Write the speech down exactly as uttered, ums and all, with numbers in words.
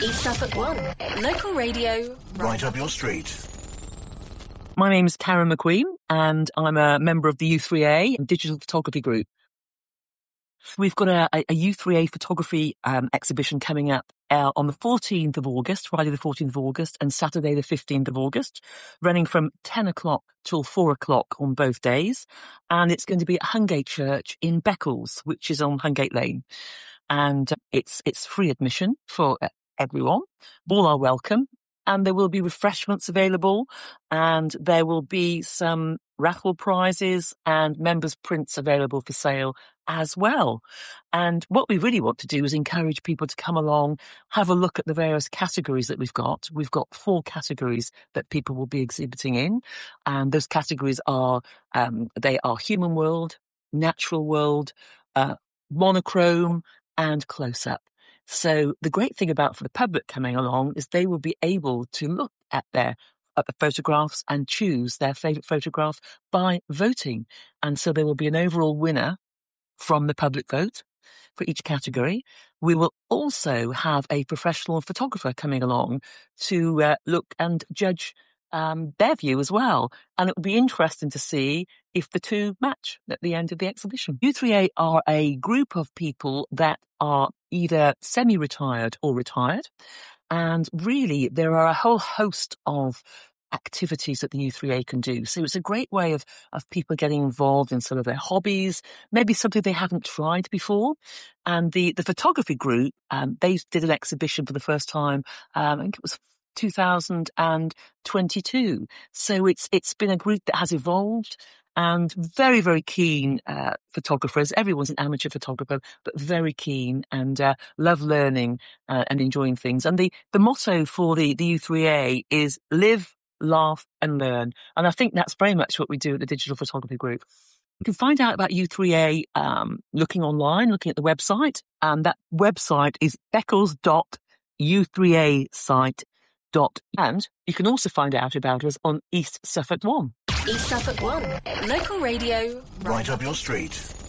East Suffolk One, local radio, right up your street. My name's Karen McQueen, and I'm a member of the U three A Digital Photography Group. We've got a, a U three A photography um, exhibition coming up uh, on the fourteenth of August, Friday the fourteenth of August, and Saturday the fifteenth of August, running from ten o'clock till four o'clock on both days. And it's going to be at Hungate Church in Beccles, which is on Hungate Lane. And it's it's free admission for everyone. All are welcome. And there will be refreshments available, and there will be some raffle prizes and members' prints available for sale as well. And what we really want to do is encourage people to come along, have a look at the various categories that we've got. We've got four categories that people will be exhibiting in, and those categories are um, they are human world, natural world, uh, monochrome, and close-up. So the great thing about for the public coming along is they will be able to look at their at the photographs and choose their favourite photograph by voting. And so there will be an overall winner from the public vote for each category. We will also have a professional photographer coming along to uh, look and judge um, their view as well. And it will be interesting to see if the two match at the end of the exhibition. U three A are a group of people that are either semi-retired or retired. And really, there are a whole host of activities that the U three A can do. So it's a great way of, of people getting involved in some of their hobbies, maybe something they haven't tried before. And the, the photography group, um, they did an exhibition for the first time, um, I think it was two thousand twenty-two. So it's it's been a group that has evolved, and very, very keen uh, photographers. Everyone's an amateur photographer, but very keen and uh, love learning uh, and enjoying things. And the, the motto for the, the U three A is live, laugh and learn. And I think that's very much what we do at the Digital Photography Group. You can find out about U three A um, looking online, looking at the website. And that website is beccles dot u three a site dot com. And you can also find out about us on East Suffolk One. East Suffolk One, local radio, right up your street.